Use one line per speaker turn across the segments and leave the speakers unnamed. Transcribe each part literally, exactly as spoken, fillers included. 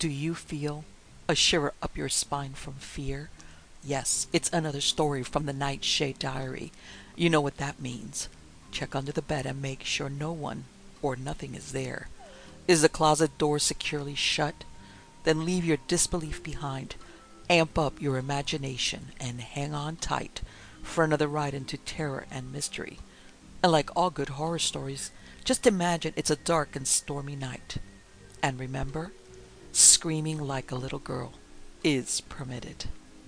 Do you feel a shiver up your spine from fear? Yes, it's another story from the Nightshade Diary. You know what that means. Check under the bed and make sure no one or nothing is there. Is the closet door securely shut? Then leave your disbelief behind. Amp up your imagination and hang on tight for another ride into terror and mystery. And like all good horror stories, just imagine it's a dark and stormy night. And remember, screaming like a little girl is permitted.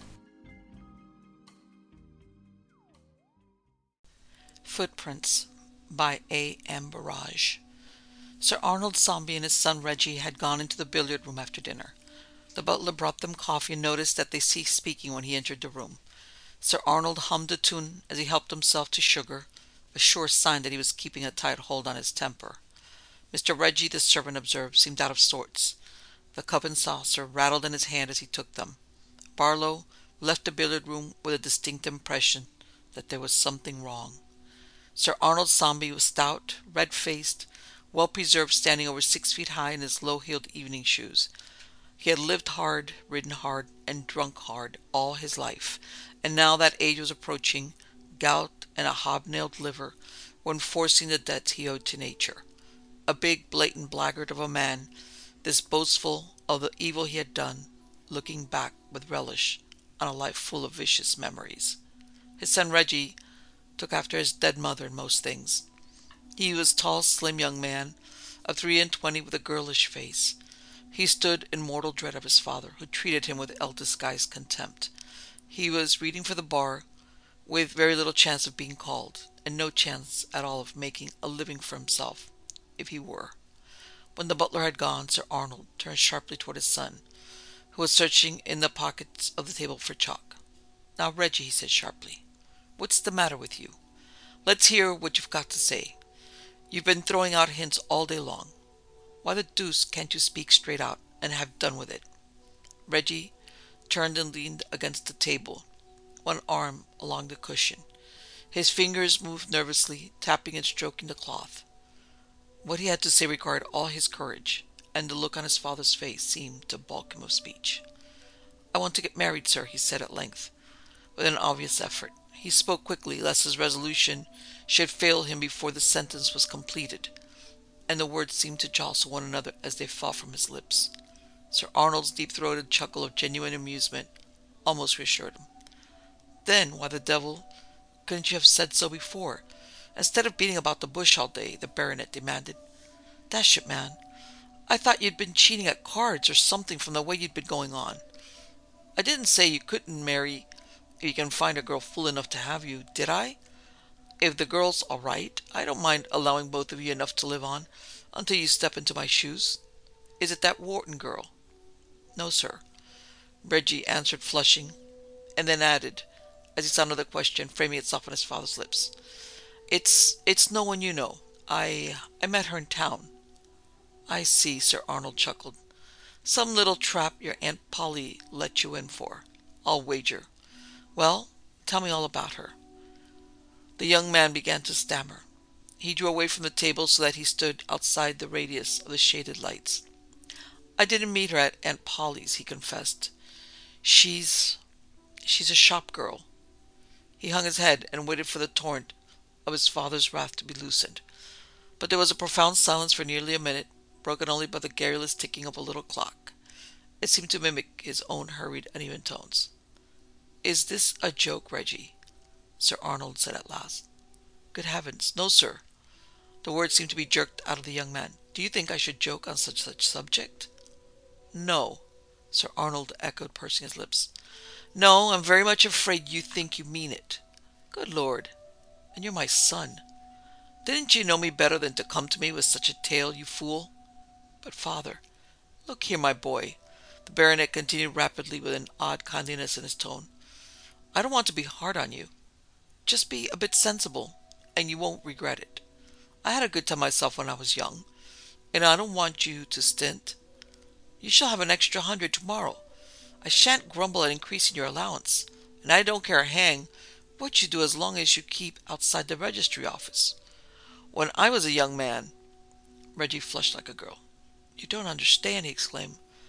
Footprints by A. M. Barrage. Sir Arnold Zombie and his son Reggie had gone into the billiard room after dinner. The butler brought them coffee and noticed that they ceased speaking when he entered the room. Sir Arnold hummed a tune as he helped himself to sugar, a sure sign that he was keeping a tight hold on his temper. Mister Reggie, the servant observed, seemed out of sorts. The cup and saucer rattled in his hand as he took them. Barlow left the billiard room with a distinct impression that there was something wrong. Sir Arnold Zombie was stout, red-faced, well-preserved, standing over six feet high in his low-heeled evening shoes. He had lived hard, ridden hard, and drunk hard all his life, and now that age was approaching, gout and a hobnailed liver were enforcing the debts he owed to nature. A big, blatant blackguard of a man, this boastful of the evil he had done, looking back with relish on a life full of vicious memories. His son Reggie took after his dead mother in most things. He was a tall, slim young man of three and twenty with a girlish face. He stood in mortal dread of his father, who treated him with ill-disguised contempt. He was reading for the bar, with very little chance of being called, and no chance at all of making a living for himself, if he were. When the butler had gone, Sir Arnold turned sharply toward his son, who was searching in the pockets of the table for chalk. "Now, Reggie," he said sharply, "what's the matter with you? Let's hear what you've got to say. You've been throwing out hints all day long. Why the deuce can't you speak straight out and have done with it?" Reggie turned and leaned against the table, one arm along the cushion. His fingers moved nervously, tapping and stroking the cloth. What he had to say required all his courage, and the look on his father's face seemed to balk him of speech. "I want to get married, sir," he said at length, with an obvious effort. He spoke quickly, lest his resolution should fail him before the sentence was completed, and the words seemed to jostle one another as they fell from his lips. Sir Arnold's deep-throated chuckle of genuine amusement almost reassured him. "Then why the devil couldn't you have said so before, instead of beating about the bush all day?" the baronet demanded. "Dash it, man, I thought you'd been cheating at cards or something from the way you'd been going on. I didn't say you couldn't marry if you can find a girl fool enough to have you, did I? If the girl's all right, I don't mind allowing both of you enough to live on until you step into my shoes. Is it that Wharton girl?" "No, sir," Reggie answered, flushing, and then added, as he saw another question framing itself on his father's lips, It's it's no one you know. I I met her in town." "I see," Sir Arnold chuckled. "Some little trap your Aunt Polly let you in for, I'll wager. Well, tell me all about her." The young man began to stammer. He drew away from the table so that he stood outside the radius of the shaded lights. "I didn't meet her at Aunt Polly's," he confessed. She's... she's a shop girl." He hung his head and waited for the torrent of his father's wrath to be loosened. But there was a profound silence for nearly a minute, broken only by the garrulous ticking of a little clock. It seemed to mimic his own hurried, uneven tones. "Is this a joke, Reggie?" Sir Arnold said at last. "Good heavens, no, sir." The words seemed to be jerked out of the young man. "Do you think I should joke on such such subject?" "No," Sir Arnold echoed, pursing his lips. "No, I'm very much afraid you think you mean it." "Good Lord! And you're my son. Didn't you know me better than to come to me with such a tale, you fool?" "But, father—" "Look here, my boy," the baronet continued rapidly with an odd kindliness in his tone. "I don't want to be hard on you. Just be a bit sensible, and you won't regret it. I had a good time myself when I was young, and I don't want you to stint. You shall have an extra hundred tomorrow. I shan't grumble at increasing your allowance, and I don't care a hang what you do as long as you keep outside the registry office. When I was a young man—" Reggie flushed like a girl. "You don't understand," he exclaimed.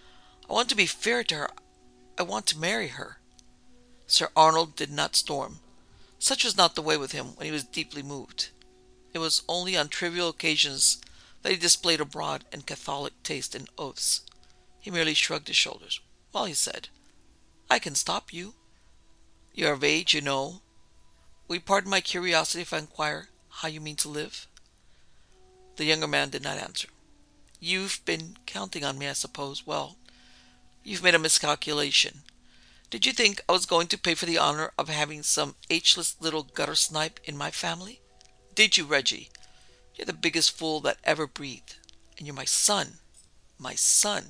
I want to be fair to her. I want to marry her." Sir Arnold did not storm. Such was not the way with him when he was deeply moved. It was only on trivial occasions that he displayed a broad and catholic taste in oaths. He merely shrugged his shoulders. "Well," he said, "I can stop you. You are of age, you know. Will you pardon my curiosity if I inquire how you mean to live?" The younger man did not answer. "You've been counting on me, I suppose. Well, you've made a miscalculation. Did you think I was going to pay for the honor of having some ageless little gutter snipe in my family? Did you, Reggie? You're the biggest fool that ever breathed. And you're my son. My son."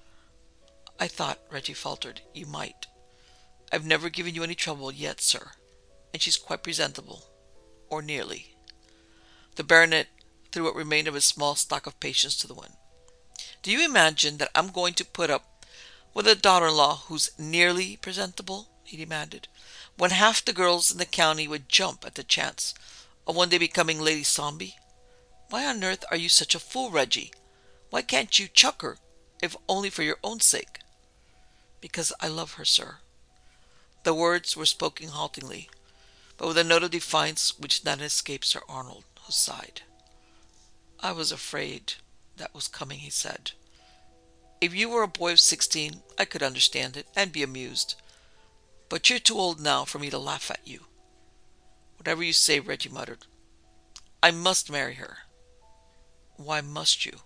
"I thought," Reggie faltered, "you might. I've never given you any trouble yet, sir. And she's quite presentable. Or nearly." The baronet threw what remained of his small stock of patience to the wind. "Do you imagine that I'm going to put up with a daughter-in-law who's nearly presentable?" he demanded. "When half the girls in the county would jump at the chance of one day becoming Lady Zombie? Why on earth are you such a fool, Reggie? Why can't you chuck her, if only for your own sake?" "Because I love her, sir." The words were spoken haltingly, but with a note of defiance which did not escape Sir Arnold, who sighed. "I was afraid that was coming," he said. "If you were a boy of sixteen, I could understand it, and be amused. But you're too old now for me to laugh at you." "Whatever you say," Reggie muttered. "I must marry her." "Why must you?"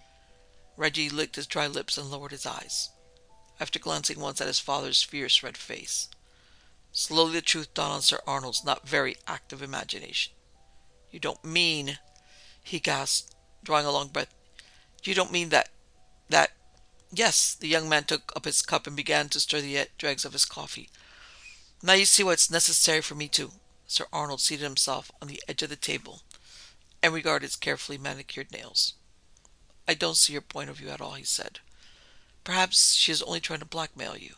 Reggie licked his dry lips and lowered his eyes, after glancing once at his father's fierce red face. Slowly the truth dawned on Sir Arnold's not very active imagination. "You don't mean," he gasped, drawing a long breath, "you don't mean that... that... Yes." The young man took up his cup and began to stir the dregs of his coffee. "Now you see why it's necessary for me to..." Sir Arnold seated himself on the edge of the table and regarded his carefully manicured nails. "I don't see your point of view at all," he said. "Perhaps she is only trying to blackmail you."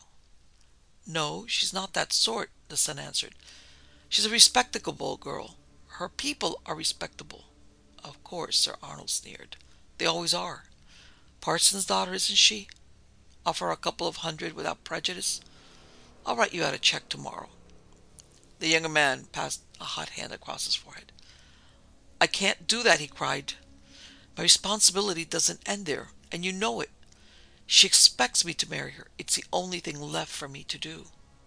"No, she's not that sort," the son answered. "She's a respectable girl. Her people are respectable." "Of course," Sir Arnold sneered. "They always are. Parson's daughter, isn't she? Offer a couple of hundred without prejudice. I'll write you out a check tomorrow." The younger man passed a hot hand across his forehead. "I can't do that," he cried. "My responsibility doesn't end there, and you know it. She expects me to marry her. It's the only thing left for me to do."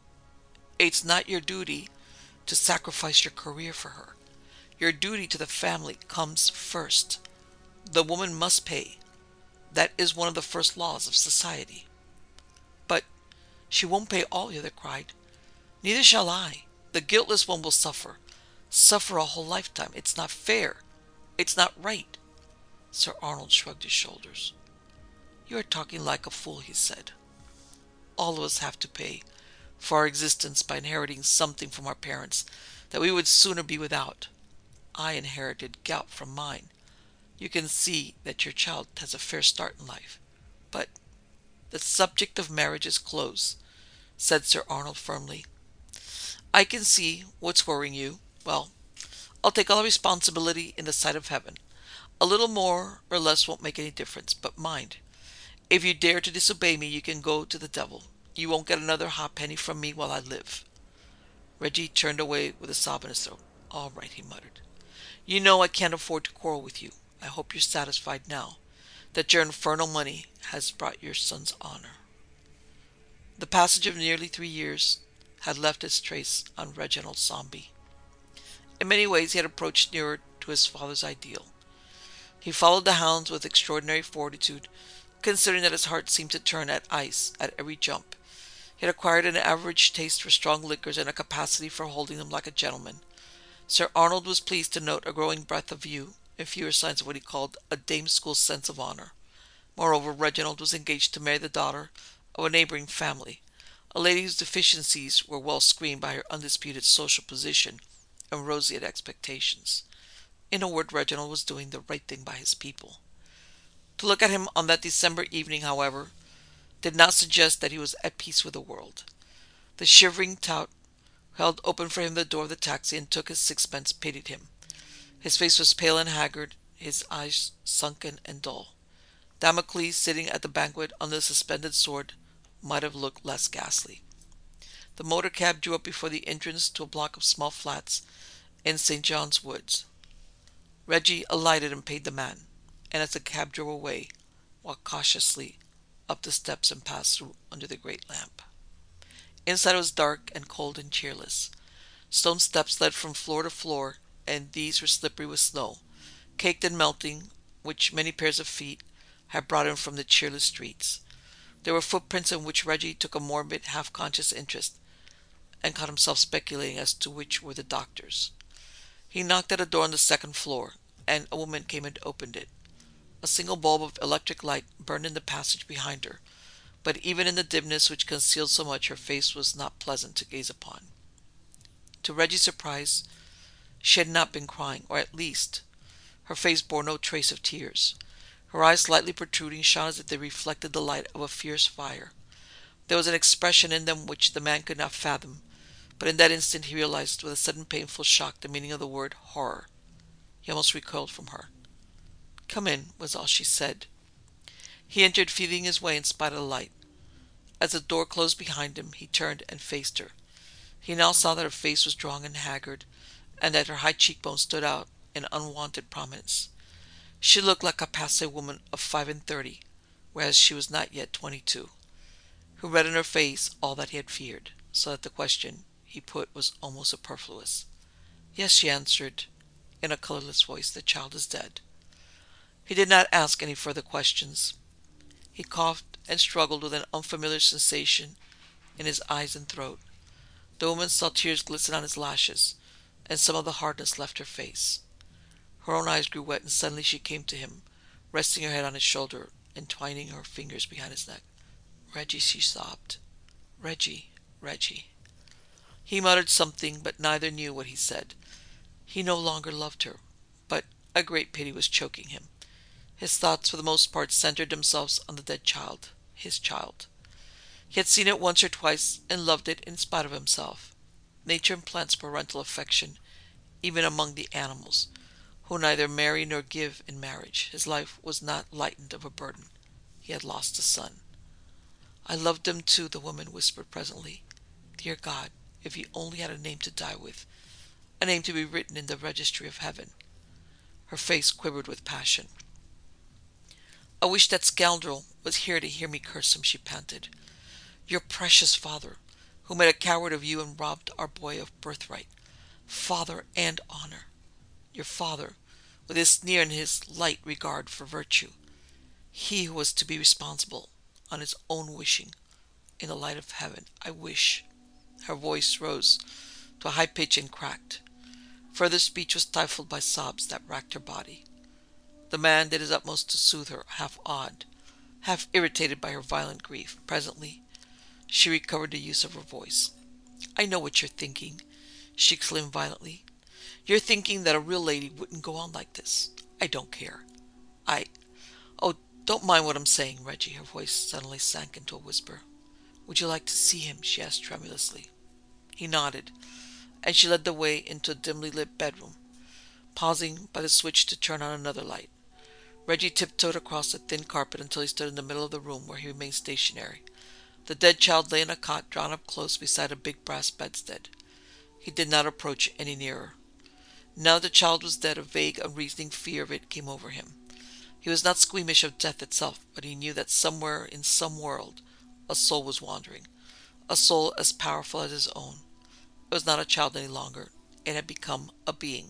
"It's not your duty to sacrifice your career for her. Your duty to the family comes first. The woman must pay. That is one of the first laws of society." "But she won't pay all," the other cried. "Neither shall I. The guiltless one will suffer. Suffer a whole lifetime. It's not fair. It's not right." Sir Arnold shrugged his shoulders. "You are talking like a fool," he said. "All of us have to pay for our existence by inheriting something from our parents that we would sooner be without. I inherited gout from mine. You can see that your child has a fair start in life. But the subject of marriage is closed," said Sir Arnold firmly. "I can see what's worrying you. Well, I'll take all the responsibility in the sight of heaven. A little more or less won't make any difference. But mind, if you dare to disobey me, you can go to the devil. You won't get another halfpenny from me while I live." Reggie turned away with a sob in his throat. "All right," he muttered. "You know I can't afford to quarrel with you. I hope you're satisfied now that your infernal money has brought your son's honor." The passage of nearly three years had left its trace on Reginald Zombie. In many ways he had approached nearer to his father's ideal. He followed the hounds with extraordinary fortitude, considering that his heart seemed to turn at ice at every jump. He had acquired an average taste for strong liquors and a capacity for holding them like a gentleman. Sir Arnold was pleased to note a growing breadth of view and fewer signs of what he called a dame school sense of honor. Moreover, Reginald was engaged to marry the daughter of a neighboring family, a lady whose deficiencies were well screened by her undisputed social position and roseate expectations. In a word, Reginald was doing the right thing by his people. To look at him on that December evening, however, did not suggest that he was at peace with the world. The shivering tout who held open for him the door of the taxi and took his sixpence pitied him. His face was pale and haggard, his eyes sunken and dull. Damocles, sitting at the banquet on the suspended sword, might have looked less ghastly. The motor cab drew up before the entrance to a block of small flats in Saint John's Woods. Reggie alighted and paid the man, and as the cab drove away, walked cautiously up the steps and passed through under the great lamp. Inside it was dark and cold and cheerless. Stone steps led from floor to floor, and these were slippery with snow, caked and melting, which many pairs of feet had brought in from the cheerless streets. There were footprints in which Reggie took a morbid, half-conscious interest, and caught himself speculating as to which were the doctor's. He knocked at a door on the second floor, and a woman came and opened it. A single bulb of electric light burned in the passage behind her, but even in the dimness which concealed so much, her face was not pleasant to gaze upon. To Reggie's surprise, she had not been crying, or at least, her face bore no trace of tears. Her eyes, slightly protruding, shone as if they reflected the light of a fierce fire. There was an expression in them which the man could not fathom, but in that instant he realized with a sudden painful shock the meaning of the word horror. He almost recoiled from her. "Come in," was all she said. He entered, feeling his way in spite of the light. As the door closed behind him, he turned and faced her. He now saw that her face was drawn and haggard, and that her high cheekbones stood out in unwonted prominence. She looked like a passé woman of five and thirty, whereas she was not yet twenty-two. He read in her face all that he had feared, so that the question he put was almost superfluous. "Yes," she answered, in a colorless voice, "the child is dead." He did not ask any further questions. He coughed and struggled with an unfamiliar sensation in his eyes and throat. The woman saw tears glisten on his lashes, and some of the hardness left her face. Her own eyes grew wet, and suddenly she came to him, resting her head on his shoulder and twining her fingers behind his neck. "Reggie," she sobbed. "Reggie, Reggie." He muttered something, but neither knew what he said. He no longer loved her, but a great pity was choking him. His thoughts, for the most part, centered themselves on the dead child, his child. He had seen it once or twice and loved it in spite of himself. Nature implants parental affection even among the animals, who neither marry nor give in marriage. His life was not lightened of a burden. He had lost a son. "I loved him too," the woman whispered presently. "Dear God, if he only had a name to die with, a name to be written in the registry of heaven." Her face quivered with passion. "I wish that scoundrel was here to hear me curse him," she panted. "Your precious father, who made a coward of you and robbed our boy of birthright. Father and honor. Your father, with his sneer and his light regard for virtue. He who was to be responsible, on his own wishing, in the light of heaven. I wish—" Her voice rose to a high pitch and cracked. Further speech was stifled by sobs that racked her body. The man did his utmost to soothe her, half awed, half irritated by her violent grief. Presently she recovered the use of her voice. "I know what you're thinking," she exclaimed violently. "You're thinking that a real lady wouldn't go on like this. I don't care. I... Oh, don't mind what I'm saying, Reggie." Her voice suddenly sank into a whisper. "Would you like to see him?" she asked tremulously. He nodded, and she led the way into a dimly lit bedroom, pausing by the switch to turn on another light. Reggie tiptoed across the thin carpet until he stood in the middle of the room, where he remained stationary. The dead child lay in a cot drawn up close beside a big brass bedstead. He did not approach any nearer. Now that the child was dead, a vague, unreasoning fear of it came over him. He was not squeamish of death itself, but he knew that somewhere in some world a soul was wandering, a soul as powerful as his own. It was not a child any longer. It had become a being.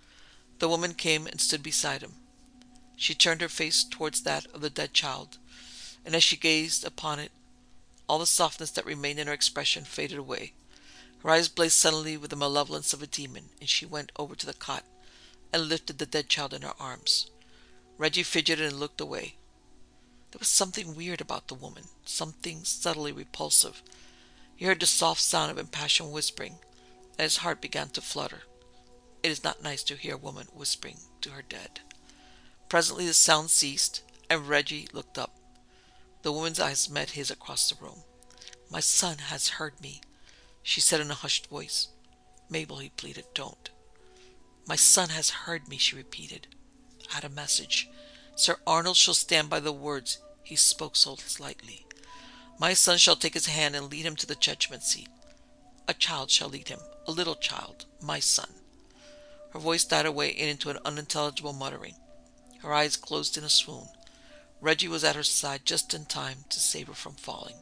The woman came and stood beside him. She turned her face towards that of the dead child, and as she gazed upon it, all the softness that remained in her expression faded away. Her eyes blazed suddenly with the malevolence of a demon, and she went over to the cot and lifted the dead child in her arms. Reggie fidgeted and looked away. There was something weird about the woman, something subtly repulsive. He heard the soft sound of impassioned whispering, and his heart began to flutter. It is not nice to hear a woman whispering to her dead. Presently the sound ceased, and Reggie looked up. The woman's eyes met his across the room. "My son has heard me," she said in a hushed voice. "Mabel," he pleaded, "don't." "My son has heard me," she repeated. "I had a message. Sir Arnold shall stand by the words he spoke so slightly. My son shall take his hand and lead him to the judgment seat. A child shall lead him, a little child, my son. Her voice died away into an unintelligible muttering. Her eyes closed in a swoon. Reggie was at her side just in time to save her from falling.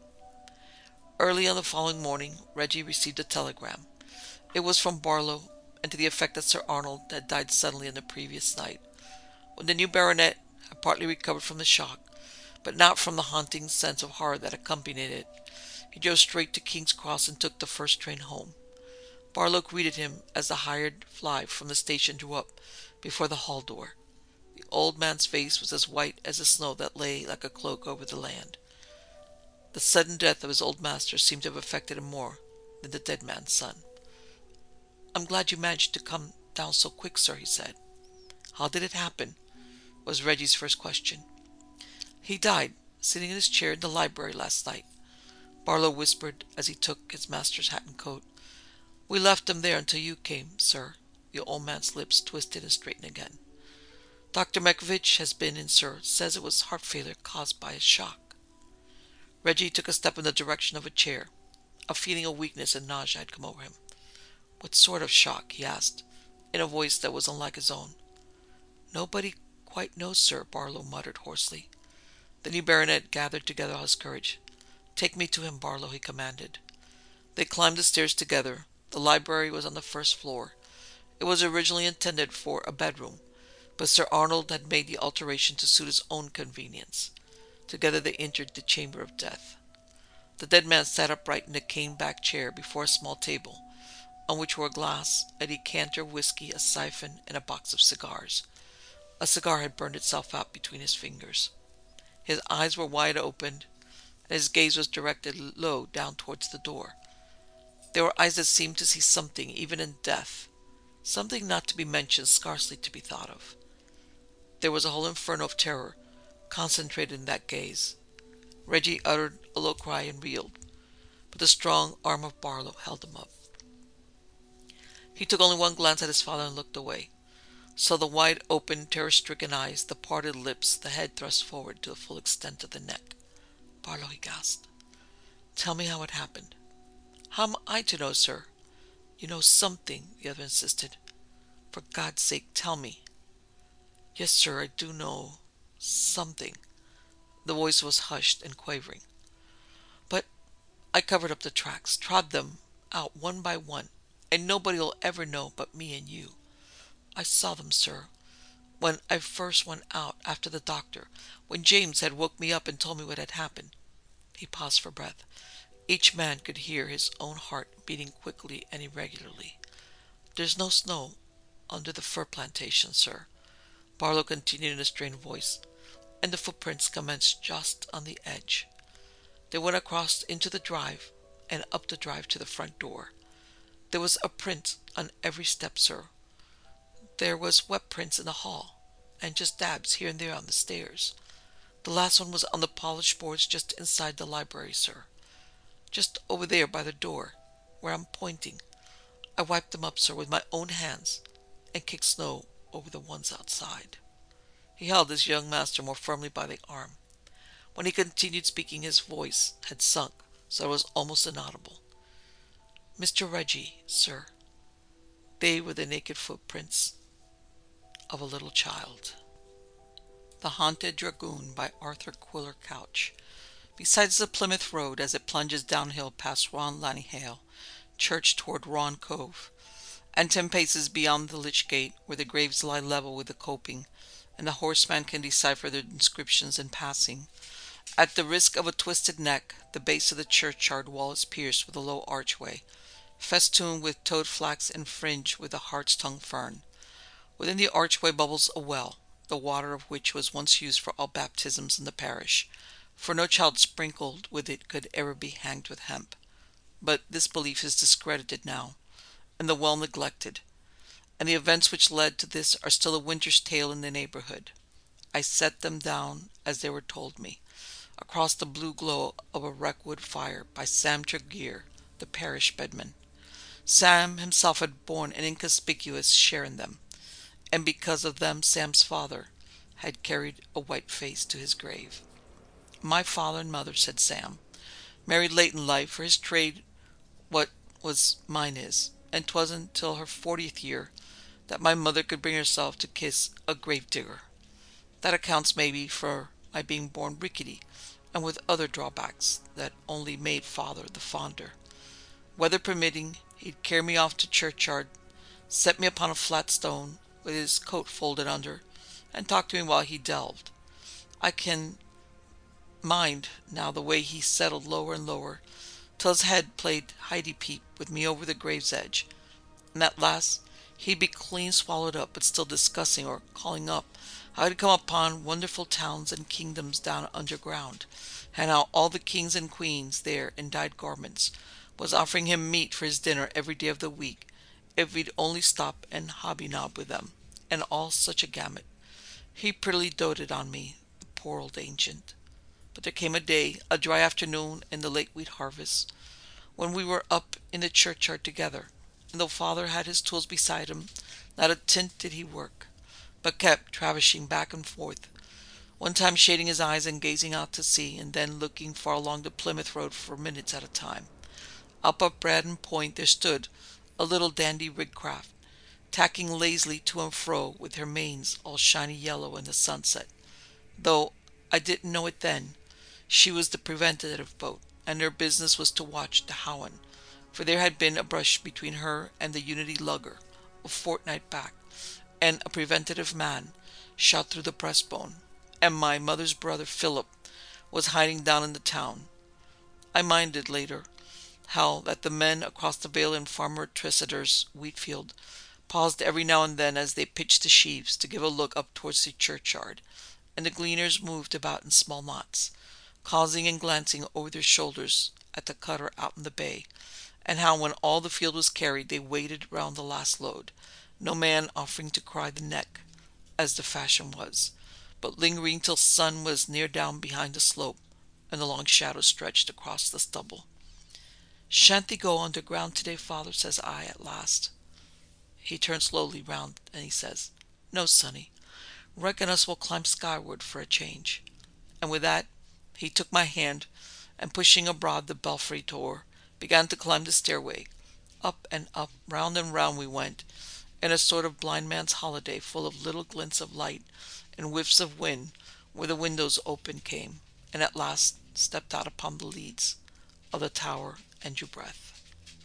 Early on the following morning, Reggie received a telegram. It was from Barlow, and to the effect that Sir Arnold had died suddenly on the previous night. When the new baronet had partly recovered from the shock, but not from the haunting sense of horror that accompanied it, he drove straight to King's Cross and took the first train home. Barlow greeted him as the hired fly from the station drew up before the hall door. The old man's face was as white as the snow that lay like a cloak over the land. The sudden death of his old master seemed to have affected him more than the dead man's son. "I'm glad you managed to come down so quick, sir," he said. "How did it happen?" was Reggie's first question. "He died, sitting in his chair in the library last night," Barlow whispered as he took his master's hat and coat. "We left him there until you came, sir." The old man's lips twisted and straightened again. "Doctor Mekovich has been in, sir. Says it was heart failure caused by a shock." Reggie took a step in the direction of a chair. A feeling of weakness and nausea had come over him. "What sort of shock?" he asked, in a voice that was unlike his own. "Nobody quite knows, sir," Barlow muttered hoarsely. The new baronet gathered together all his courage. "Take me to him, Barlow," he commanded. They climbed the stairs together. The library was on the first floor. It was originally intended for a bedroom, but Sir Arnold had made the alteration to suit his own convenience. Together they entered the chamber of death. The dead man sat upright in a cane-backed chair before a small table, on which were a glass, a decanter of whiskey, a siphon, and a box of cigars. A cigar had burned itself out between his fingers. His eyes were wide opened, and his gaze was directed low down towards the door. They were eyes that seemed to see something, even in death, something not to be mentioned, scarcely to be thought of. There was a whole inferno of terror concentrated in that gaze. Reggie uttered a low cry and reeled, but the strong arm of Barlow held him up. He took only one glance at his father and looked away. Saw the wide-open, terror-stricken eyes, the parted lips, the head thrust forward to the full extent of the neck. "Barlow," he gasped, "tell me how it happened." "How am I to know, sir?" "You know something," the other insisted. "For God's sake, tell me." "Yes, sir, I do know something." The voice was hushed and quavering. "But I covered up the tracks, trod them out one by one, and nobody'll ever know but me and you. I saw them, sir, when I first went out after the doctor, when James had woke me up and told me what had happened." He paused for breath. Each man could hear his own heart beating quickly and irregularly. "There's no snow under the fir plantation, sir," Barlow continued in a strained voice, "and the footprints commenced just on the edge. They went across into the drive and up the drive to the front door. There was a print on every step, sir. There was wet prints in the hall, and just dabs here and there on the stairs. The last one was on the polished boards just inside the library, sir. Just over there by the door, where I'm pointing. I wiped them up, sir, with my own hands, and kicked snow over the ones outside." He held his young master more firmly by the arm. When he continued speaking, his voice had sunk so it was almost inaudible. "Mister Reggie, sir, they were the naked footprints of a little child." The Haunted Dragoon by Arthur Quiller Couch. Besides the Plymouth Road as it plunges downhill past Ron Lannyhale Church toward Ron Cove, and ten paces beyond the Lich Gate, where the graves lie level with the coping, and the horseman can decipher their inscriptions in passing, at the risk of a twisted neck, the base of the churchyard wall is pierced with a low archway, festooned with toad flax and fringed with the hart's tongue fern. Within the archway bubbles a well, the water of which was once used for all baptisms in the parish, for no child sprinkled with it could ever be hanged with hemp. But this belief is discredited now, and the well neglected, and the events which led to this are still a winter's tale in the neighborhood. I set them down as they were told me, across the blue glow of a wreckwood fire, by Sam Tregear, the parish bedman. Sam himself had borne an inconspicuous share in them, and because of them Sam's father, had carried a white face to his grave. "My father and mother," said Sam, "married late in life, for his trade what was mine is, and 'twasn't till her fortieth year that my mother could bring herself to kiss a grave digger. That accounts, maybe, for my being born rickety, and with other drawbacks that only made father the fonder. Weather permitting, he'd carry me off to churchyard, set me upon a flat stone, with his coat folded under, and talk to me while he delved. I can mind now the way he settled lower and lower, till his head played hidey-peep with me over the grave's edge, and at last he'd be clean swallowed up, but still discussing or calling up how he'd come upon wonderful towns and kingdoms down underground, and how all the kings and queens there in dyed garments was offering him meat for his dinner every day of the week, if he'd only stop and hobby-nob with them, and all such a gamut. He prettily doted on me, the poor old ancient. But there came a day, a dry afternoon in the late wheat harvest, when we were up in the churchyard together, and though father had his tools beside him, not a tint did he work, but kept travishing back and forth, one time shading his eyes and gazing out to sea, and then looking far along the Plymouth road for minutes at a time. Up at Braddon Point there stood a little dandy rigged craft, tacking lazily to and fro with her mains all shiny yellow in the sunset. Though I didn't know it then, she was the preventative boat, and her business was to watch the Howen, for there had been a brush between her and the Unity lugger a fortnight back, and a preventative man shot through the breastbone, and my mother's brother Philip was hiding down in the town. I minded later how that the men across the vale in Farmer Tressider's wheat field paused every now and then as they pitched the sheaves to give a look up towards the churchyard, and the gleaners moved about in small knots, causing and glancing over their shoulders at the cutter out in the bay, and how when all the field was carried they waited round the last load, no man offering to cry the neck, as the fashion was, but lingering till sun was near down behind the slope, and the long shadows stretched across the stubble. "Shan't thee go underground today, father?" says I at last. He turns slowly round and he says, "No, sonny, reckon us will climb skyward for a change." And with that he took my hand, and pushing abroad the belfry door, began to climb the stairway. Up and up, round and round we went, in a sort of blind man's holiday, full of little glints of light and whiffs of wind where the windows open came, and at last stepped out upon the leads of the tower and drew breath.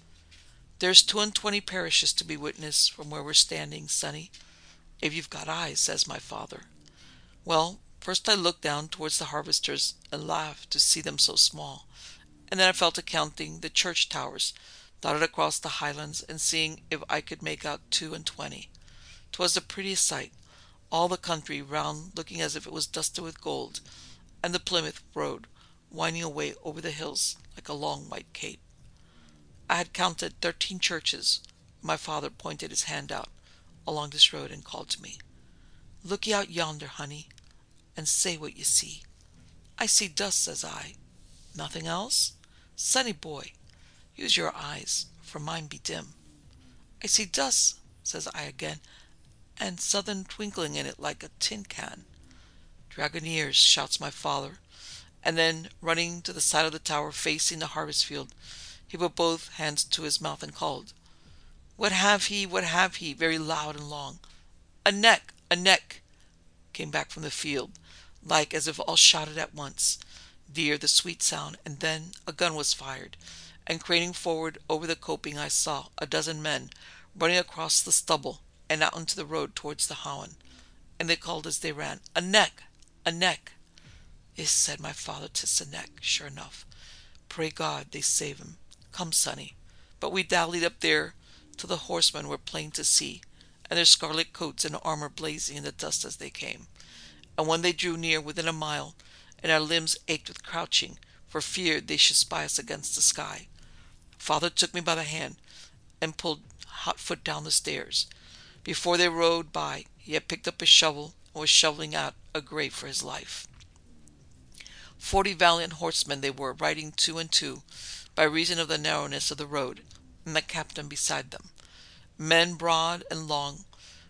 "There's two and twenty parishes to be witnessed from where we're standing, sonny, if you've got eyes," says my father. Well, first I looked down towards the harvesters and laughed to see them so small, and then I fell to counting the church towers dotted across the highlands, and seeing if I could make out two and twenty. 'Twas the prettiest sight, all the country round looking as if it was dusted with gold, and the Plymouth road winding away over the hills like a long white cape. I had counted thirteen churches. My father pointed his hand out along this road and called to me, "Look ye out yonder, honey, and say what ye see." "I see dust," says I. "Nothing else?" "Sonny boy, use your eyes, for mine be dim." "I see dust," says I again, "and something twinkling in it like a tin can." "Dragoneers," shouts my father, and then running to the side of the tower facing the harvest field, he put both hands to his mouth and called, "What have he? What have he?" very loud and long. "A neck! A neck!" came back from the field, like as if all shouted at once. Dear the sweet sound, and then a gun was fired, and craning forward over the coping I saw a dozen men running across the stubble and out into the road towards the Howen, and they called as they ran, "A neck! A neck!" "Iss," said my father, "'tis a neck, sure enough. Pray God they save him. Come, sonny." But we dallied up there till the horsemen were plain to see, and their scarlet coats and armour blazing in the dust as they came. And when they drew near within a mile, and our limbs ached with crouching, for fear they should spy us against the sky, father took me by the hand and pulled hot foot down the stairs. Before they rode by, he had picked up a shovel and was shoveling out a grave for his life. Forty valiant horsemen they were, riding two and two, by reason of the narrowness of the road, and the captain beside them. Men broad and long,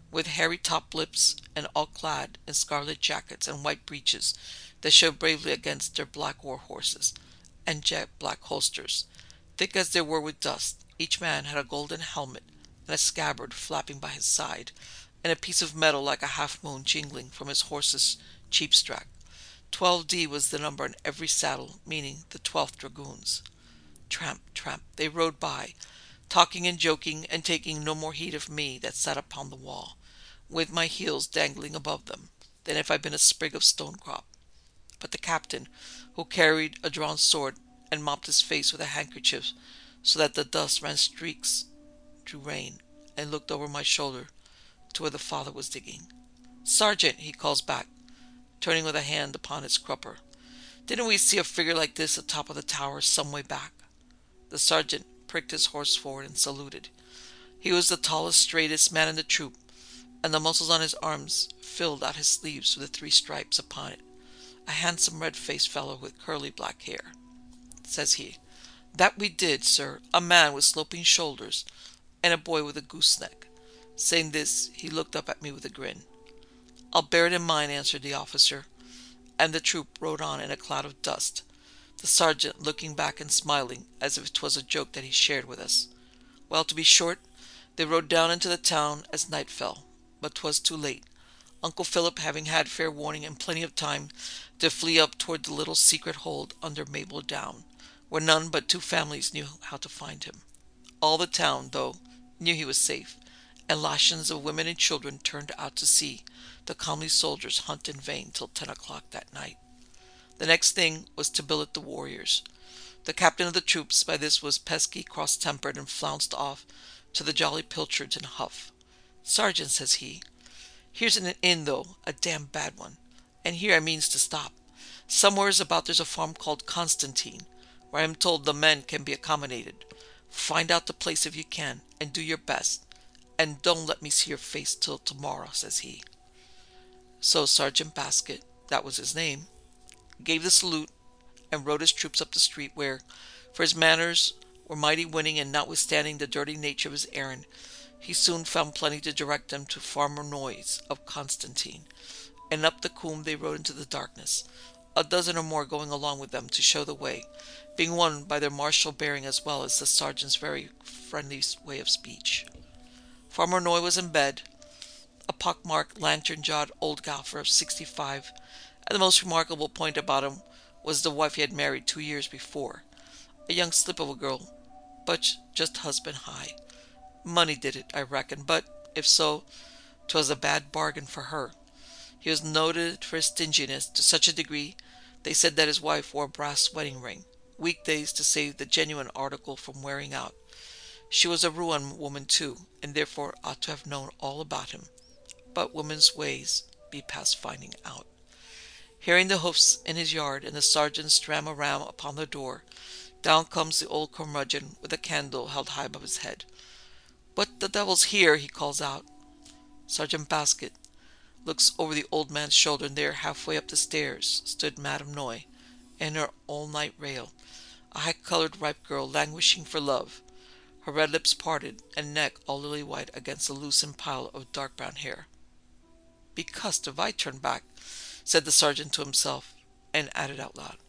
with hairy top lips, and all clad in scarlet jackets and white breeches that showed bravely against their black war horses and jet black holsters, thick as they were with dust. Each man had a golden helmet and a scabbard flapping by his side, and a piece of metal like a half-moon jingling from his horse's cheap-strap. Twelve D was the number on every saddle, meaning the twelfth Dragoons. Tramp, tramp, they rode by, talking and joking, and taking no more heed of me that sat upon the wall, with my heels dangling above them, than if I'd been a sprig of stonecrop. But the captain, who carried a drawn sword and mopped his face with a handkerchief so that the dust ran streaks, drew rein, and looked over my shoulder to where the father was digging. "Sergeant," he calls back, turning with a hand upon his crupper. "Didn't we see a figure like this atop of the tower some way back?" The sergeant pricked his horse forward and saluted. He was the tallest, straightest man in the troop, and the muscles on his arms filled out his sleeves with the three stripes upon it. A handsome red-faced fellow with curly black hair. Says he, "That we did, sir, a man with sloping shoulders, and a boy with a gooseneck." Saying this, he looked up at me with a grin. "I'll bear it in mind," answered the officer, and the troop rode on in a cloud of dust, the sergeant looking back and smiling as if 'twas a joke that he shared with us. Well, to be short, they rode down into the town as night fell, but 'twas too late, Uncle Philip having had fair warning and plenty of time to flee up toward the little secret hold under Maple Down, where none but two families knew how to find him. All the town, though, knew he was safe, and lashons of women and children turned out to see the comely soldiers hunt in vain till ten o'clock that night. The next thing was to billet the warriors. The captain of the troops by this was pesky, cross-tempered, and flounced off to the Jolly Pilchards in a huff. "Sergeant," says he, "here's an inn, though, a damned bad one, and here I means to stop. Somewheres about there's a farm called Constantine, where I am told the men can be accommodated. Find out the place if you can, and do your best, and don't let me see your face till tomorrow," says he. So Sergeant Basket, that was his name, gave the salute, and rode his troops up the street where, for his manners were mighty winning, and notwithstanding the dirty nature of his errand, he soon found plenty to direct them to Farmer Noyes of Constantine, and up the coombe they rode into the darkness, a dozen or more going along with them to show the way, being won by their martial bearing as well as the sergeant's very friendly way of speech. Farmer Noy was in bed, a pock-marked, lantern-jawed old gaffer of sixty-five, and the most remarkable point about him was the wife he had married two years before, a young slip of a girl, but just husband-high. Money did it, I reckon, but, if so, 'twas a bad bargain for her. He was noted for his stinginess to such a degree they said that his wife wore a brass wedding ring, weekdays to save the genuine article from wearing out. She was a Rouen woman too, and therefore ought to have known all about him, but women's ways be past finding out. Hearing the hoofs in his yard and the sergeant's dram-a-ram upon the door, down comes the old curmudgeon with a candle held high above his head. "What the devil's here?" he calls out. Sergeant Basket looks over the old man's shoulder, and there, halfway up the stairs, stood Madame Noy, in her all-night rail, a high-coloured ripe girl languishing for love, her red lips parted, and neck all lily-white against a loosened pile of dark brown hair. "Be cussed if I turn back," said the sergeant to himself, and added out loud,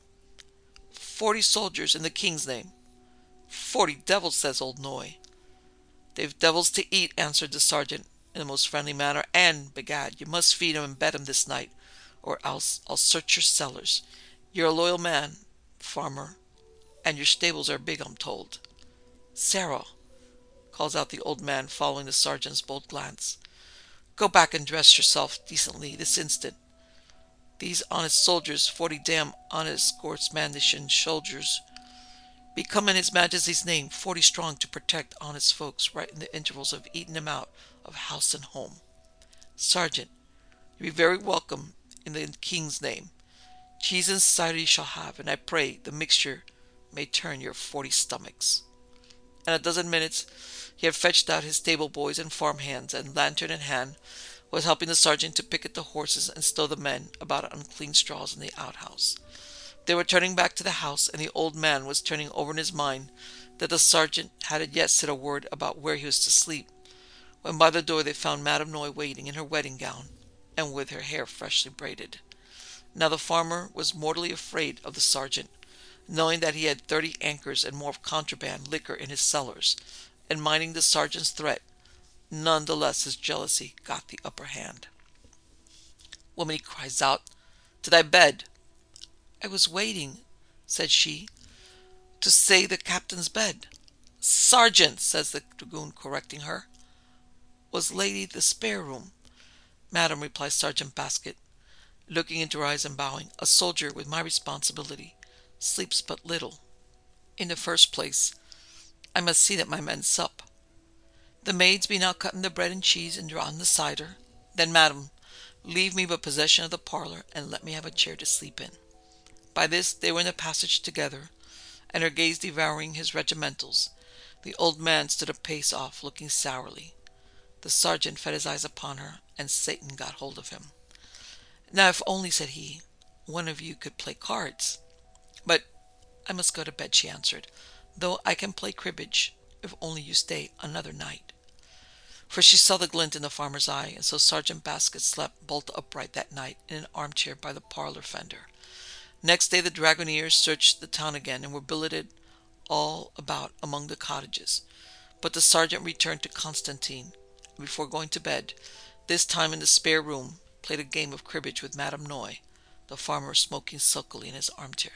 "Forty soldiers in the king's name." "Forty devils," says old Noy. "They've devils to eat," answered the sergeant in the most friendly manner, "and, begad, you must feed 'em and bed 'em this night, or else I'll search your cellars. You're a loyal man, farmer, and your stables are big, I'm told." "Sarah," calls out the old man, following the sergeant's bold glance, "go back and dress yourself decently this instant. These honest soldiers, forty damn honest Scotsmanishin soldiers, be come in His Majesty's name, forty strong, to protect honest folks right in the intervals of eating them out of house and home. Sergeant, you be very welcome in the king's name. Cheese and cider you shall have, and I pray the mixture may turn your forty stomachs." In a dozen minutes he had fetched out his stable boys and farm hands, and, lantern in hand, was helping the sergeant to picket the horses and stow the men about unclean straws in the outhouse. They were turning back to the house, and the old man was turning over in his mind that the sergeant hadn't yet said a word about where he was to sleep, When by the door they found Madame Noy waiting in her wedding gown and with her hair freshly braided. Now the farmer was mortally afraid of the sergeant, knowing that he had thirty anchors and more of contraband liquor in his cellars, and minding the sergeant's threat. None the less his jealousy got the upper hand. Woman, he cries out, to thy bed. I was waiting, said she, to say the captain's bed. Sergeant, says the dragoon, correcting her. Was lady the spare room? Madam, replies Sergeant Basket, looking into her eyes and bowing, a soldier with my responsibility sleeps but little. In the first place, I must see that my men sup. The maids be now cutting the bread and cheese and drawing the cider. Then, madam, leave me but possession of the parlour, and let me have a chair to sleep in. By this they were in the passage together, and her gaze devouring his regimentals. The old man stood a pace off, looking sourly. The sergeant fed his eyes upon her, and Satan got hold of him. Now if only, said he, one of you could play cards. But I must go to bed, she answered, though I can play cribbage, if only you stay another night. For she saw the glint in the farmer's eye, and so Sergeant Basket slept bolt upright that night in an armchair by the parlour fender. Next day the dragooners searched the town again, and were billeted all about among the cottages. But the sergeant returned to Constantine, and before going to bed, this time in the spare room, played a game of cribbage with Madame Noy, the farmer smoking sulkily in his armchair.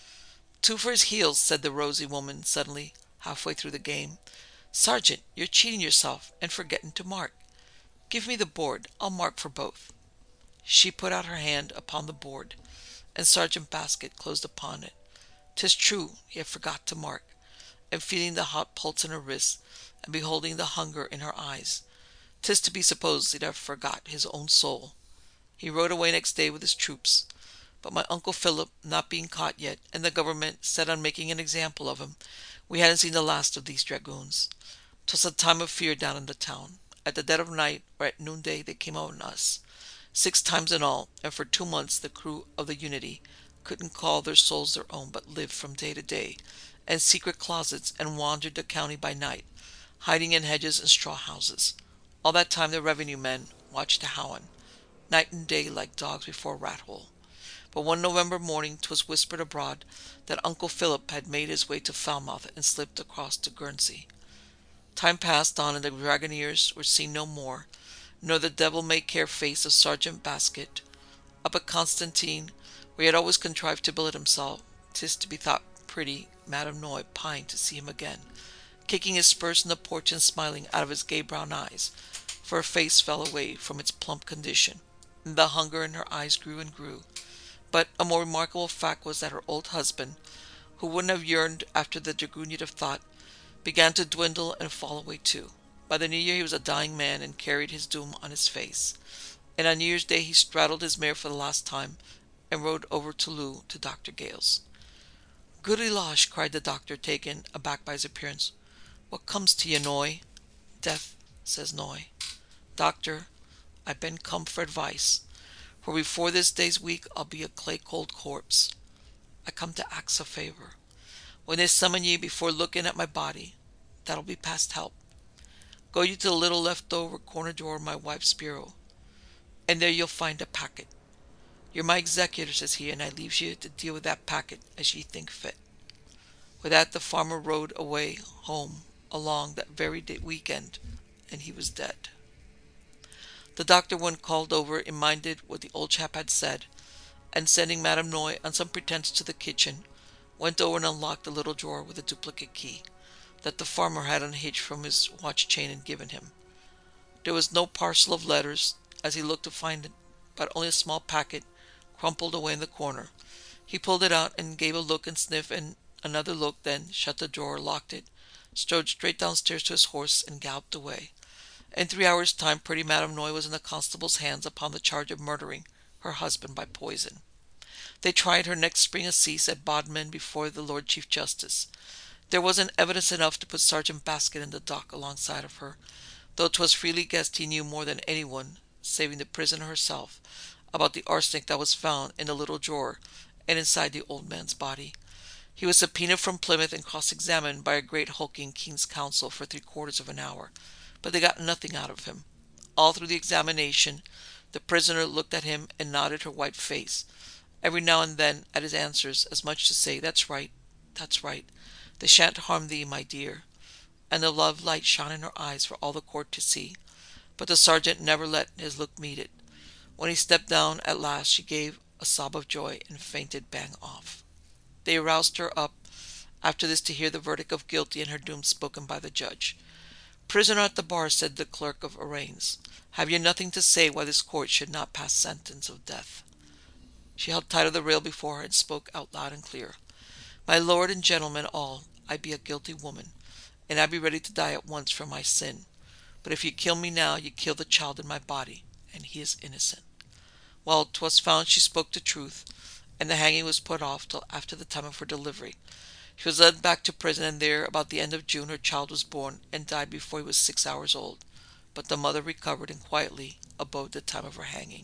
Two for his heels, said the rosy woman suddenly, halfway through the game. Sergeant, you're cheating yourself and forgetting to mark. Give me the board, I'll mark for both. She put out her hand upon the board, and Sergeant Basket closed upon it. 'Tis true, he had forgot to mark, and feeling the hot pulse in her wrists, and beholding the hunger in her eyes, 'tis to be supposed he'd have forgot his own soul. He rode away next day with his troops, but my Uncle Philip not being caught yet, and the government set on making an example of him, we hadn't seen the last of these dragoons. 'Twas a time of fear down in the town. At the dead of night, or at noonday, they came on us, six times in all, and for two months the crew of the Unity couldn't call their souls their own, but lived from day to day in secret closets, and wandered the county by night, hiding in hedges and straw houses. All that time the revenue men watched the Howen, night and day like dogs before a rat hole. But one November morning 'twas whispered abroad that Uncle Philip had made his way to Falmouth and slipped across to Guernsey. Time passed on, and the dragooners were seen no more, nor the devil-may-care face of Sergeant Basket. Up at Constantine, where he had always contrived to billet himself, 'tis to be thought pretty Madame Noy pined to see him again, kicking his spurs in the porch and smiling out of his gay brown eyes, for her face fell away from its plump condition, and the hunger in her eyes grew and grew. But a more remarkable fact was that her old husband, who wouldn't have yearned after the dragoon you'd have thought, began to dwindle and fall away too. By the new year he was a dying man and carried his doom on his face. And on New Year's Day he straddled his mare for the last time and rode over to Loo to Doctor Gale's. Goody losh, cried the doctor, taken aback by his appearance. What comes to ye, Noy? Death, says Noy. Doctor, I've been come for advice, for before this day's week I'll be a clay-cold corpse. I come to ax a favour. When they summon ye before looking at my body, that'll be past help. Go you to the little left-over corner drawer of my wife's bureau, and there you'll find a packet. You're my executor, says he, and I leaves you to deal with that packet as ye think fit. With that the farmer rode away home along that very day weekend, and he was dead. The doctor, when called over, reminded what the old chap had said, and sending Madame Noy on some pretence to the kitchen, went over and unlocked the little drawer with a duplicate key that the farmer had unhitched from his watch chain and given him. There was no parcel of letters, as he looked to find it, but only a small packet crumpled away in the corner. He pulled it out and gave a look and sniff and another look, then shut the drawer, locked it, strode straight downstairs to his horse, and galloped away. In three hours' time pretty Madame Noy was in the constable's hands upon the charge of murdering her husband by poison. They tried her next spring assize at Bodmin before the Lord Chief Justice. There wasn't evidence enough to put Sergeant Basket in the dock alongside of her, though 'twas freely guessed he knew more than anyone, saving the prisoner herself, about the arsenic that was found in the little drawer and inside the old man's body. He was subpoenaed from Plymouth and cross-examined by a great hulking King's Counsel for three quarters of an hour, but they got nothing out of him. All through the examination, the prisoner looked at him and nodded her white face, every now and then at his answers, as much to say, "That's right, that's right. They shan't harm thee, my dear." And the love light shone in her eyes for all the court to see. But the sergeant never let his look meet it. When he stepped down at last, she gave a sob of joy and fainted bang off. They roused her up after this to hear the verdict of guilty and her doom spoken by the judge. "Prisoner at the bar," said the clerk of arraigns, "have you nothing to say why this court should not pass sentence of death?" She held tight of the rail before her and spoke out loud and clear. "My lord and gentlemen all, I be a guilty woman, and I be ready to die at once for my sin. But if you kill me now, you kill the child in my body, and he is innocent." Well, 'twas found she spoke the truth, and the hanging was put off till after the time of her delivery. She was led back to prison, and there, about the end of June, her child was born and died before he was six hours old. But the mother recovered and quietly abode the time of her hanging.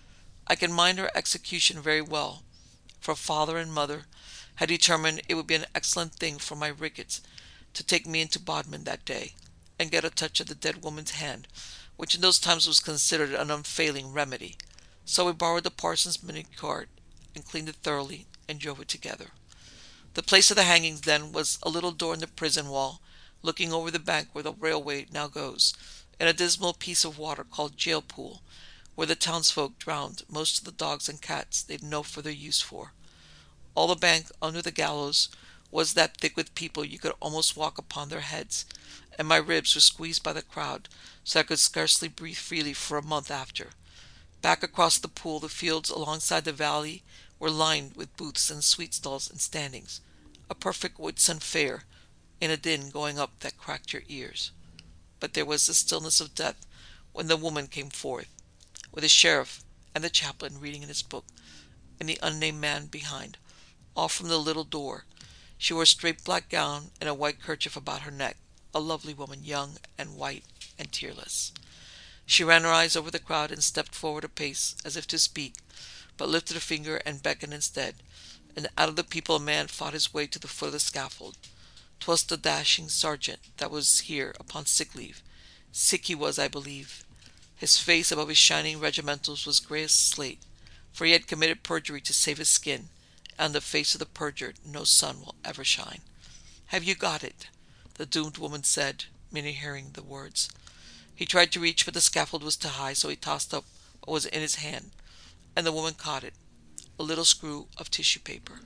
I can mind her execution very well, for father and mother had determined it would be an excellent thing for my rickets to take me into Bodmin that day, and get a touch of the dead woman's hand, which in those times was considered an unfailing remedy. So we borrowed the parson's mini cart and cleaned it thoroughly and drove it together. The place of the hangings then was a little door in the prison wall, looking over the bank where the railway now goes, in a dismal piece of water called Jail Pool, where the townsfolk drowned most of the dogs and cats they'd no further use for. All the bank under the gallows was that thick with people you could almost walk upon their heads, and my ribs were squeezed by the crowd, so I could scarcely breathe freely for a month after. Back across the pool, the fields alongside the valley were lined with booths and sweet stalls and standings, a perfect Whitsun fair, in a din going up that cracked your ears. But there was the stillness of death when the woman came forth, with the sheriff and the chaplain reading in his book, and the unnamed man behind, all from the little door. She wore a straight black gown and a white kerchief about her neck, a lovely woman, young and white and tearless. She ran her eyes over the crowd and stepped forward a pace, as if to speak, but lifted a finger and beckoned instead, and out of the people a man fought his way to the foot of the scaffold. 'Twas the dashing sergeant that was here upon sick leave. Sick he was, I believe. His face above his shining regimentals was grey as slate, for he had committed perjury to save his skin, and on the face of the perjured no sun will ever shine. "Have you got it?" the doomed woman said, merely hearing the words. He tried to reach, but the scaffold was too high, so he tossed up what was in his hand, and the woman caught it, a little screw of tissue paper.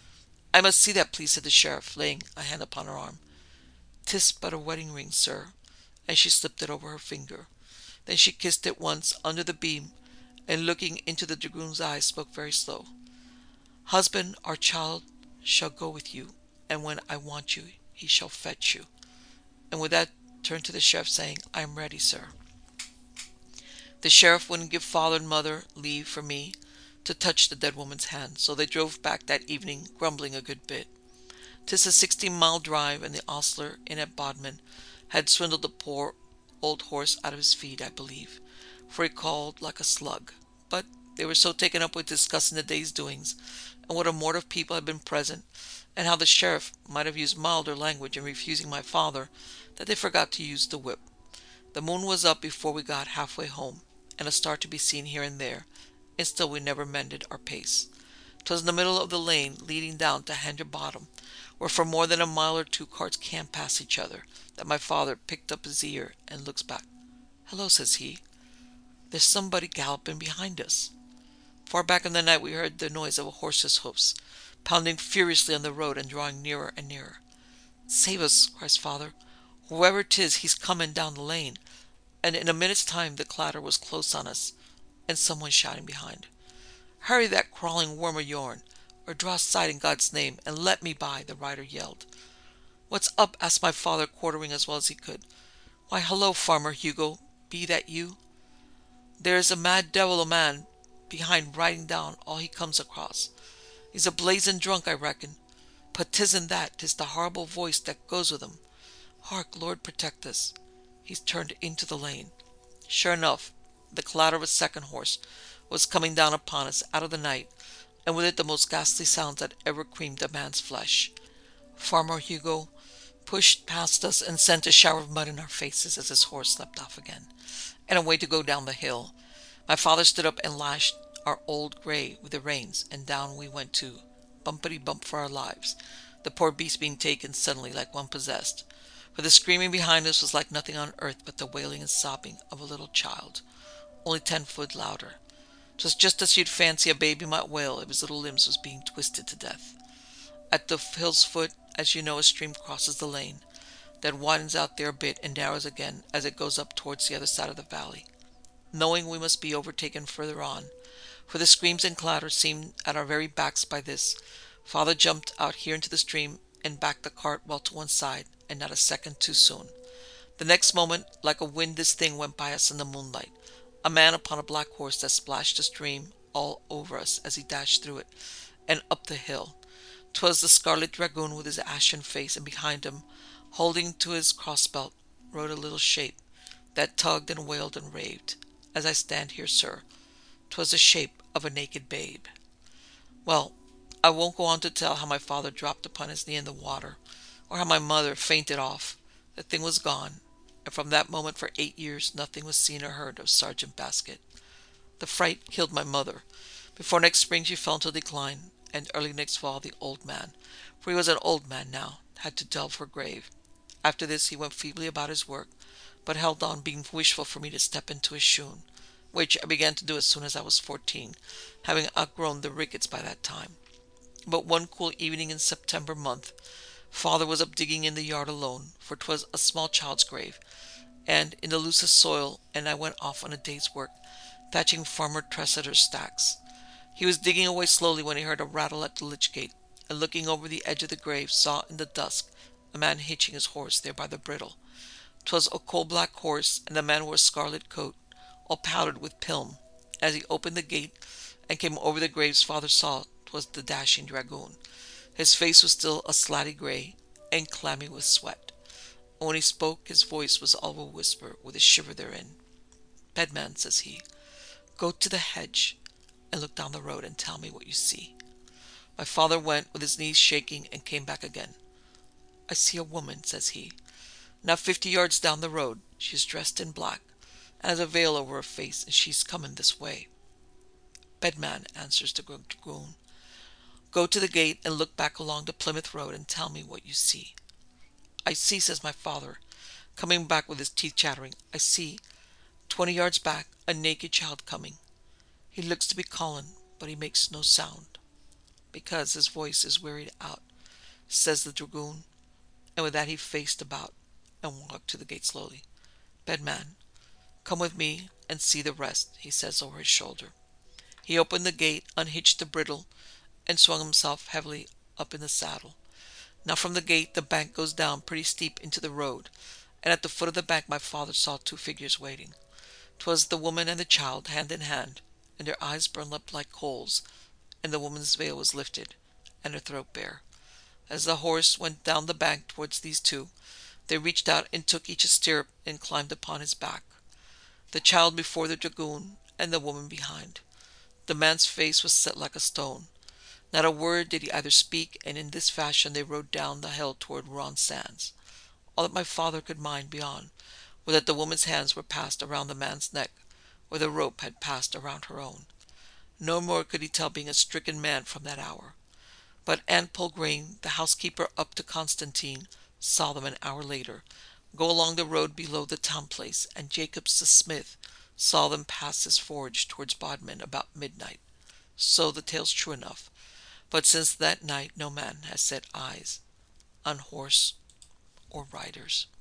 "I must see that, please," said the sheriff, laying a hand upon her arm. "'Tis but a wedding ring, sir," and she slipped it over her finger. Then she kissed it once under the beam, and looking into the dragoon's eyes, spoke very slow. "Husband, our child shall go with you, and when I want you, he shall fetch you." And with that turned to the sheriff, saying, "I am ready, sir." The sheriff wouldn't give father and mother leave for me to touch the dead woman's hand, so they drove back that evening, grumbling a good bit. 'Tis a sixteen-mile drive, and the ostler in at Bodmin had swindled the poor old horse out of his feed, I believe, for he called like a slug. But they were so taken up with discussing the day's doings, and what a mort of people had been present, and how the sheriff might have used milder language in refusing my father, that they forgot to use the whip. The moon was up before we got halfway home, and a star to be seen here and there, and still we never mended our pace. 'Twas in the middle of the lane leading down to Hanger Bottom, where for more than a mile or two carts can't pass each other, that my father picked up his ear and looks back. "Hello," says he, "there's somebody galloping behind us." Far back in the night we heard the noise of a horse's hoofs, pounding furiously on the road and drawing nearer and nearer. "Save us," cries father. "Whoever 'tis, he's coming down the lane." And in a minute's time the clatter was close on us, and someone shouting behind, "Hurry that crawling worm of yourn, or draw aside in God's name, and let me by," the rider yelled. "What's up?" asked my father, quartering as well as he could. "Why, hello, Farmer Hugo, be that you? There's a mad devil a man behind riding down all he comes across. He's a blazing drunk, I reckon. But 'tisn't that, 'tis the horrible voice that goes with him. Hark, Lord protect us." He's turned into the lane. Sure enough, the clatter of a second horse was coming down upon us out of the night, and with it the most ghastly sounds that ever creamed a man's flesh. Farmer Hugo pushed past us and sent a shower of mud in our faces as his horse leapt off again, and away to go down the hill. My father stood up and lashed our old gray with the reins, and down we went too, bumpity bump for our lives, the poor beast being taken suddenly like one possessed. For the screaming behind us was like nothing on earth but the wailing and sobbing of a little child, only ten foot louder. 'Twas just as you'd fancy a baby might wail if his little limbs was being twisted to death. At the hill's foot, as you know, a stream crosses the lane, that widens out there a bit and narrows again as it goes up towards the other side of the valley. Knowing we must be overtaken further on, for the screams and clatter seemed at our very backs by this, Father jumped out here into the stream and backed the cart well to one side, and not a second too soon. The next moment, like a wind, this thing went by us in the moonlight, a man upon a black horse that splashed the stream all over us as he dashed through it and up the hill. 'Twas the Scarlet Dragoon with his ashen face, and behind him, holding to his crossbelt, rode a little shape that tugged and wailed and raved. As I stand here, sir, 'twas the shape of a naked babe. Well, I won't go on to tell how my father dropped upon his knee in the water, or how my mother fainted off. The thing was gone, and from that moment for eight years nothing was seen or heard of Sergeant Basket. The fright killed my mother. Before next spring she fell into decline, and early next fall the old man, for he was an old man now, had to delve her grave. After this he went feebly about his work, but held on, being wishful for me to step into his shoon, which I began to do as soon as I was fourteen, having outgrown the rickets by that time. But one cool evening in September month, Father was up digging in the yard alone, for 'twas a small child's grave, and in the loosest soil, and I went off on a day's work, thatching Farmer Tressider's stacks. He was digging away slowly when he heard a rattle at the lych gate, and looking over the edge of the grave, saw in the dusk a man hitching his horse there by the bridle. 'Twas a coal-black horse, and the man wore a scarlet coat, all powdered with pilm. As he opened the gate and came over the grave's father saw 'twas the dashing dragoon. His face was still a slatty grey, and clammy with sweat, and when he spoke his voice was all of a whisper, with a shiver therein. "Bedman," says he, "go to the hedge, and look down the road, and tell me what you see." My father went, with his knees shaking, and came back again. "I see a woman," says he, "not fifty yards down the road. She is dressed in black, and has a veil over her face, and she's coming this way." "Bedman," answers the dragoon, "go to the gate and look back along the Plymouth road, and tell me what you see." "I see," says my father, coming back with his teeth chattering, "I see, twenty yards back, a naked child coming. He looks to be calling, but he makes no sound, because his voice is wearied out," says the dragoon, and with that he faced about and walked to the gate slowly. "Bedman, come with me and see the rest," he says over his shoulder. He opened the gate, unhitched the bridle, and swung himself heavily up in the saddle. Now from the gate the bank goes down pretty steep into the road, and at the foot of the bank my father saw two figures waiting. 'Twas the woman and the child, hand in hand, and their eyes burned up like coals, and the woman's veil was lifted, and her throat bare. As the horse went down the bank towards these two, they reached out and took each a stirrup and climbed upon his back, the child before the dragoon, and the woman behind. The man's face was set like a stone. Not a word did he either speak, and in this fashion they rode down the hill toward Rouen Sands. All that my father could mind beyond was that the woman's hands were passed around the man's neck, where the rope had passed around her own. No more could he tell, being a stricken man from that hour. But Anne Polgrain, the housekeeper up to Constantine, saw them an hour later go along the road below the town place, and Jacobs the smith saw them pass his forge towards Bodmin about midnight. So the tale's true enough, but since that night no man has set eyes on horse or riders.